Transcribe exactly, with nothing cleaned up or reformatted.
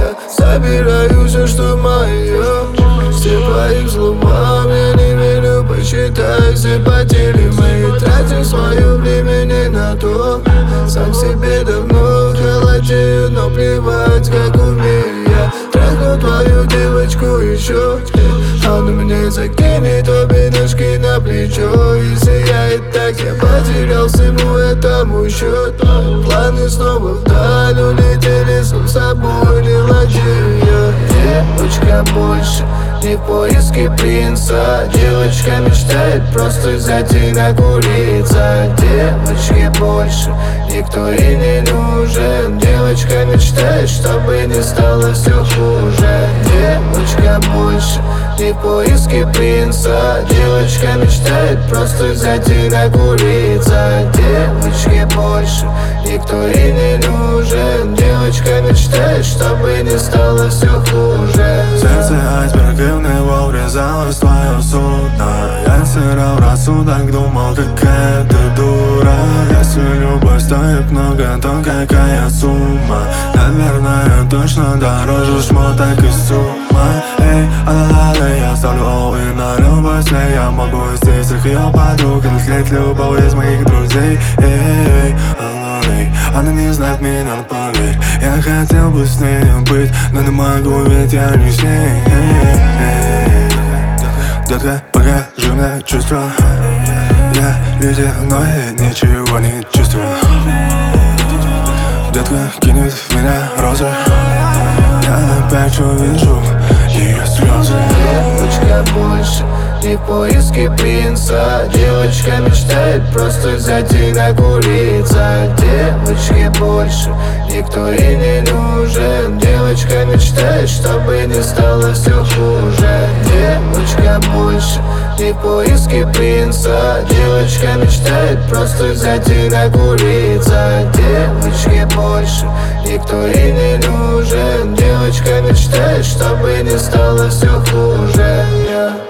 Я собираю все, что мое. Все твоим словам я не верю. Посчитай все потери мои. Тратим свое время не на то. Сам себе давно холодею, но плевать, как умею я. Трахну твою девочку еще. Он мне закинет обе ножки на плечо и сияет так. Я потерял всему этому счет. Планы снова вдаль улетели, сам собой не владею я. Девочка больше не в поиске принца. Девочка мечтает просто взять и накуриться. Девочке больше никто и не нужен. Девочка мечтает, чтобы не стало все хуже. Девочка больше не в поиске принца. Девочка мечтает просто взять и накуриться. Девочке больше никто и не нужен. Девочка мечтает, чтобы не стало все хуже. Сердце айсберг, и в него врезалось твое судно. Я терял рассудок, думал, какая ты дура. Если любовь стоит много, то какая сумма? Наверное, точно дороже шмоток и сумма. Эй, а-ла-ла-ла, я ставлю all-in на любовь. Я могу здесь их ее подруг, и след любого из моих друзей. Эй, а-ла-ла, она не знает меня, но поверь, я хотел бы с ней быть, но не могу, ведь я не с ней. Детка, покажи мне чувства. Я видел, но я ничего не чувствую. Детка кинет в меня розы. Я опять увижу ее слезы. Девочка больше не в поиске принца. Девочка мечтает просто взять и накуриться. Девочке больше никто и не нужен. Девочка мечтает, чтобы не стало все хуже. Девочка больше не в поиске принца. Девочка мечтает просто взять и накуриться. Девочке больше никто и не нужен. Девочка мечтает, чтобы не стало все хуже. Yeah.